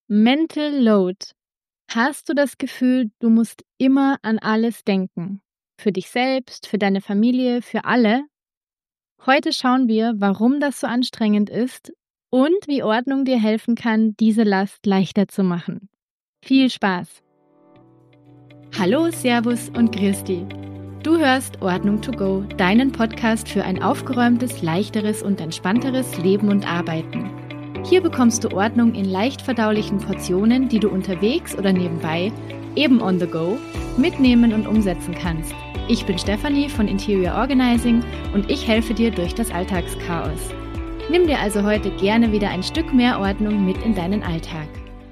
Mental Load. Hast du das Gefühl, du musst immer an alles denken? Für dich selbst, für deine Familie, für alle? Heute schauen wir, warum das so anstrengend ist und wie Ordnung dir helfen kann, diese Last leichter zu machen. Viel Spaß! Hallo, Servus und Grüß dich. Du hörst Ordnung to go, deinen Podcast für ein aufgeräumtes, leichteres und entspannteres Leben und Arbeiten. Hier bekommst du Ordnung in leicht verdaulichen Portionen, die du unterwegs oder nebenbei, eben on the go, mitnehmen und umsetzen kannst. Ich bin Stefanie von Interior Organizing und ich helfe dir durch das Alltagschaos. Nimm dir also heute gerne wieder ein Stück mehr Ordnung mit in deinen Alltag.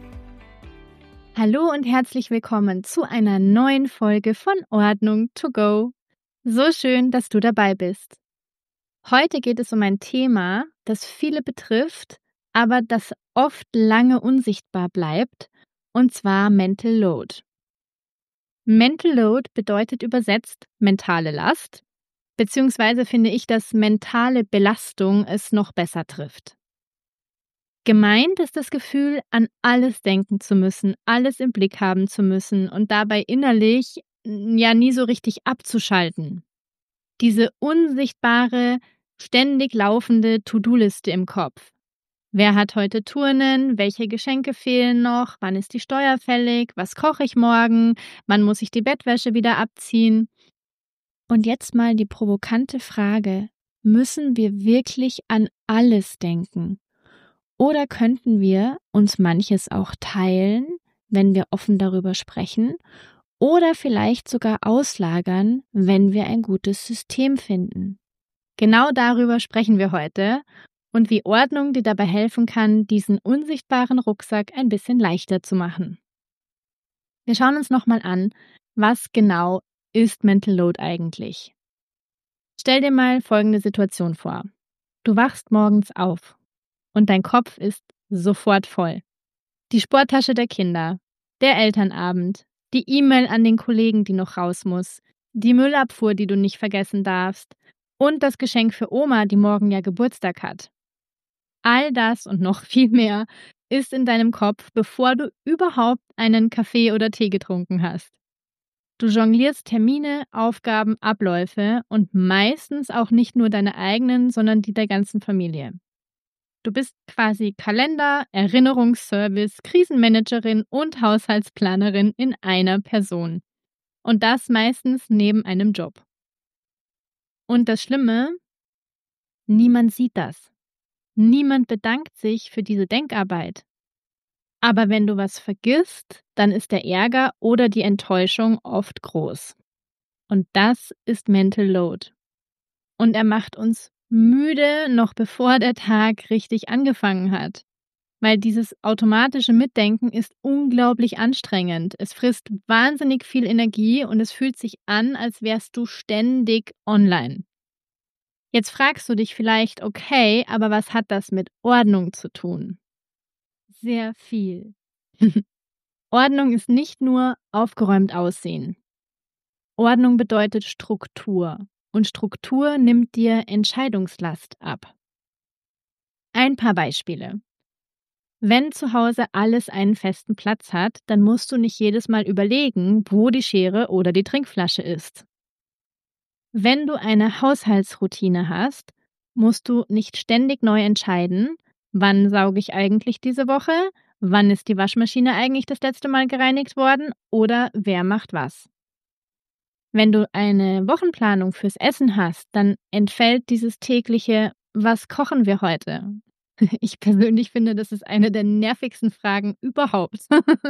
Hallo und herzlich willkommen zu einer neuen Folge von Ordnung to go. So schön, dass du dabei bist. Heute geht es um ein Thema, das viele betrifft, aber das oft lange unsichtbar bleibt, und zwar Mental Load. Mental Load bedeutet übersetzt mentale Last, beziehungsweise finde ich, dass mentale Belastung es noch besser trifft. Gemeint ist das Gefühl, an alles denken zu müssen, alles im Blick haben zu müssen und dabei innerlich ja nie so richtig abzuschalten. Diese unsichtbare, ständig laufende To-Do-Liste im Kopf. Wer hat heute Turnen? Welche Geschenke fehlen noch? Wann ist die Steuer fällig? Was koche ich morgen? Wann muss ich die Bettwäsche wieder abziehen? Und jetzt mal die provokante Frage: Müssen wir wirklich an alles denken? Oder könnten wir uns manches auch teilen, wenn wir offen darüber sprechen? Oder vielleicht sogar auslagern, wenn wir ein gutes System finden? Genau darüber sprechen wir heute und wie Ordnung dir dabei helfen kann, diesen unsichtbaren Rucksack ein bisschen leichter zu machen. Wir schauen uns nochmal an, was genau ist Mental Load eigentlich. Stell dir mal folgende Situation vor. Du wachst morgens auf und dein Kopf ist sofort voll. Die Sporttasche der Kinder, der Elternabend, die E-Mail an den Kollegen, die noch raus muss, die Müllabfuhr, die du nicht vergessen darfst und das Geschenk für Oma, die morgen ja Geburtstag hat. All das und noch viel mehr ist in deinem Kopf, bevor du überhaupt einen Kaffee oder Tee getrunken hast. Du jonglierst Termine, Aufgaben, Abläufe und meistens auch nicht nur deine eigenen, sondern die der ganzen Familie. Du bist quasi Kalender, Erinnerungsservice, Krisenmanagerin und Haushaltsplanerin in einer Person. Und das meistens neben einem Job. Und das Schlimme: Niemand sieht das. Niemand bedankt sich für diese Denkarbeit. Aber wenn du was vergisst, dann ist der Ärger oder die Enttäuschung oft groß. Und das ist Mental Load. Und er macht uns müde, noch bevor der Tag richtig angefangen hat. Weil dieses automatische Mitdenken ist unglaublich anstrengend. Es frisst wahnsinnig viel Energie und es fühlt sich an, als wärst du ständig online. Jetzt fragst du dich vielleicht, okay, aber was hat das mit Ordnung zu tun? Sehr viel. Ordnung ist nicht nur aufgeräumt aussehen. Ordnung bedeutet Struktur. Und Struktur nimmt dir Entscheidungslast ab. Ein paar Beispiele. Wenn zu Hause alles einen festen Platz hat, dann musst du nicht jedes Mal überlegen, wo die Schere oder die Trinkflasche ist. Wenn du eine Haushaltsroutine hast, musst du nicht ständig neu entscheiden, wann sauge ich eigentlich diese Woche, wann ist die Waschmaschine eigentlich das letzte Mal gereinigt worden oder wer macht was. Wenn du eine Wochenplanung fürs Essen hast, dann entfällt dieses tägliche „Was kochen wir heute?" Ich persönlich finde, das ist eine der nervigsten Fragen überhaupt.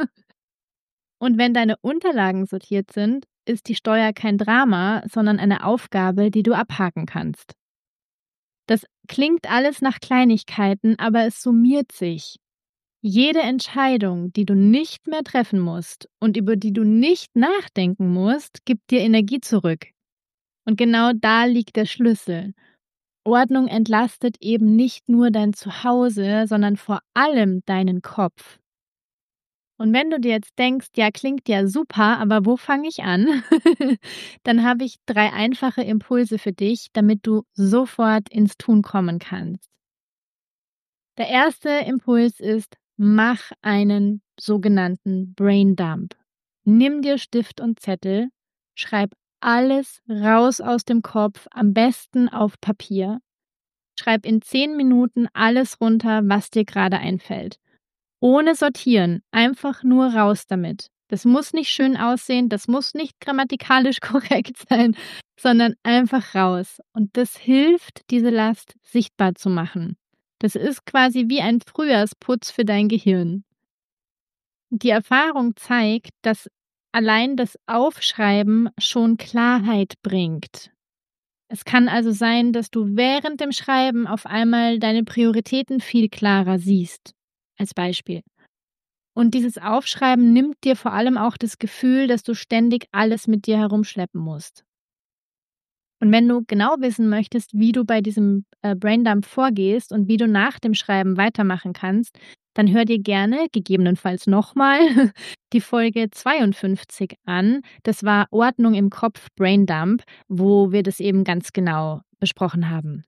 Und wenn deine Unterlagen sortiert sind, ist die Steuer kein Drama, sondern eine Aufgabe, die du abhaken kannst. Das klingt alles nach Kleinigkeiten, aber es summiert sich. Jede Entscheidung, die du nicht mehr treffen musst und über die du nicht nachdenken musst, gibt dir Energie zurück. Und genau da liegt der Schlüssel. Ordnung entlastet eben nicht nur dein Zuhause, sondern vor allem deinen Kopf. Und wenn du dir jetzt denkst, ja, klingt ja super, aber wo fange ich an? Dann habe ich 3 einfache Impulse für dich, damit du sofort ins Tun kommen kannst. Der erste Impuls ist: Mach einen sogenannten Braindump. Nimm dir Stift und Zettel, schreib alles raus aus dem Kopf, am besten auf Papier. Schreib in 10 Minuten alles runter, was dir gerade einfällt. Ohne sortieren, einfach nur raus damit. Das muss nicht schön aussehen, das muss nicht grammatikalisch korrekt sein, sondern einfach raus. Und das hilft, diese Last sichtbar zu machen. Das ist quasi wie ein Frühjahrsputz für dein Gehirn. Die Erfahrung zeigt, dass allein das Aufschreiben schon Klarheit bringt. Es kann also sein, dass du während dem Schreiben auf einmal deine Prioritäten viel klarer siehst. Als Beispiel. Und dieses Aufschreiben nimmt dir vor allem auch das Gefühl, dass du ständig alles mit dir herumschleppen musst. Und wenn du genau wissen möchtest, wie du bei diesem Braindump vorgehst und wie du nach dem Schreiben weitermachen kannst, dann hör dir gerne, gegebenenfalls nochmal, die Folge 52 an. Das war Ordnung im Kopf Braindump, wo wir das eben ganz genau besprochen haben.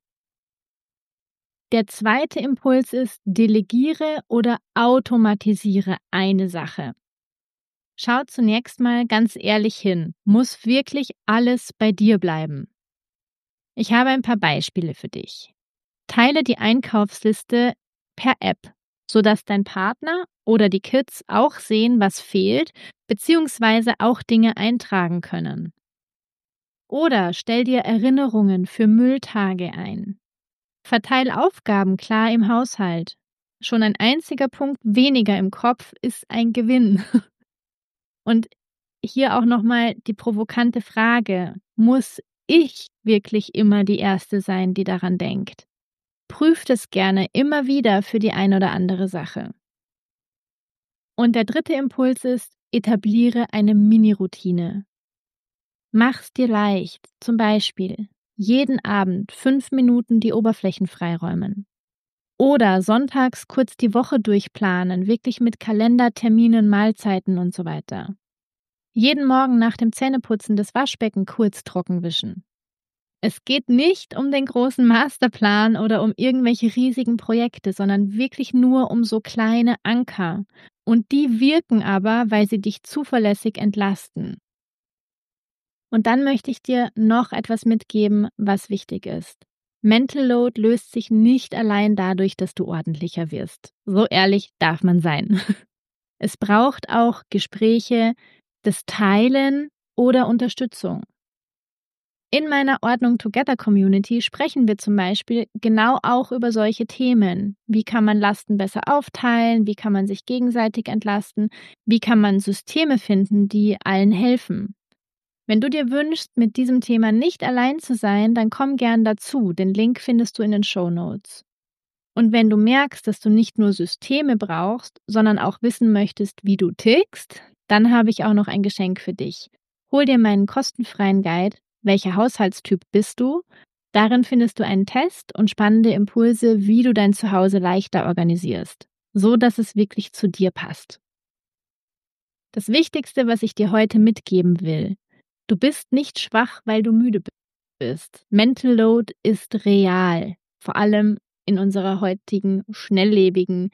Der zweite Impuls ist, delegiere oder automatisiere eine Sache. Schau zunächst mal ganz ehrlich hin. Muss wirklich alles bei dir bleiben? Ich habe ein paar Beispiele für dich. Teile die Einkaufsliste per App, sodass dein Partner oder die Kids auch sehen, was fehlt, beziehungsweise auch Dinge eintragen können. Oder stell dir Erinnerungen für Mülltage ein. Verteil Aufgaben klar im Haushalt. Schon ein einziger Punkt weniger im Kopf ist ein Gewinn. Und hier auch nochmal die provokante Frage: Muss ich wirklich immer die Erste sein, die daran denkt? Prüft es gerne immer wieder für die ein oder andere Sache. Und der dritte Impuls ist, etabliere eine Mini-Routine. Mach's dir leicht, zum Beispiel jeden Abend 5 Minuten die Oberflächen freiräumen. Oder sonntags kurz die Woche durchplanen, wirklich mit Kalender, Terminen, Mahlzeiten und so weiter. Jeden Morgen nach dem Zähneputzen das Waschbecken kurz trocken wischen. Es geht nicht um den großen Masterplan oder um irgendwelche riesigen Projekte, sondern wirklich nur um so kleine Anker. Und die wirken aber, weil sie dich zuverlässig entlasten. Und dann möchte ich dir noch etwas mitgeben, was wichtig ist. Mental Load löst sich nicht allein dadurch, dass du ordentlicher wirst. So ehrlich darf man sein. Es braucht auch Gespräche, das Teilen oder Unterstützung. In meiner Ordnung Together Community sprechen wir zum Beispiel genau auch über solche Themen. Wie kann man Lasten besser aufteilen? Wie kann man sich gegenseitig entlasten? Wie kann man Systeme finden, die allen helfen? Wenn du dir wünschst, mit diesem Thema nicht allein zu sein, dann komm gern dazu. Den Link findest du in den Shownotes. Und wenn du merkst, dass du nicht nur Systeme brauchst, sondern auch wissen möchtest, wie du tickst, dann habe ich auch noch ein Geschenk für dich. Hol dir meinen kostenfreien Guide Welcher Haushaltstyp bist du? Darin findest du einen Test und spannende Impulse, wie du dein Zuhause leichter organisierst, so dass es wirklich zu dir passt. Das Wichtigste, was ich dir heute mitgeben will: Du bist nicht schwach, weil du müde bist. Mental Load ist real, vor allem in unserer heutigen, schnelllebigen,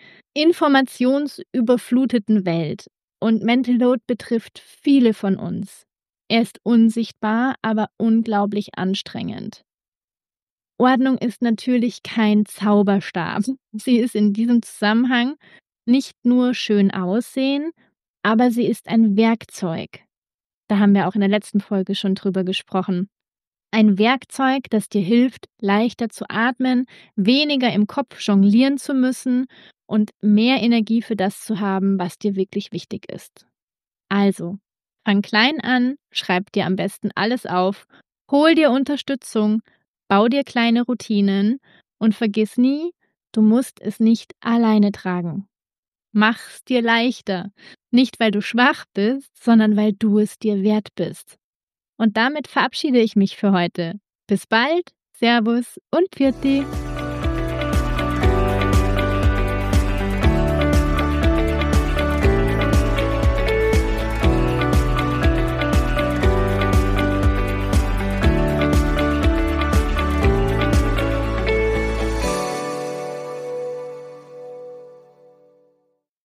informationsüberfluteten Welt. Und Mental Load betrifft viele von uns. Er ist unsichtbar, aber unglaublich anstrengend. Ordnung ist natürlich kein Zauberstab. Sie ist in diesem Zusammenhang nicht nur schön aussehen, aber sie ist ein Werkzeug. Da haben wir auch in der letzten Folge schon drüber gesprochen. Ein Werkzeug, das dir hilft, leichter zu atmen, weniger im Kopf jonglieren zu müssen und mehr Energie für das zu haben, was dir wirklich wichtig ist. Also, fang klein an, schreib dir am besten alles auf, hol dir Unterstützung, bau dir kleine Routinen und vergiss nie, du musst es nicht alleine tragen. Mach's dir leichter, nicht weil du schwach bist, sondern weil du es dir wert bist. Und damit verabschiede ich mich für heute. Bis bald, Servus und Pfiat.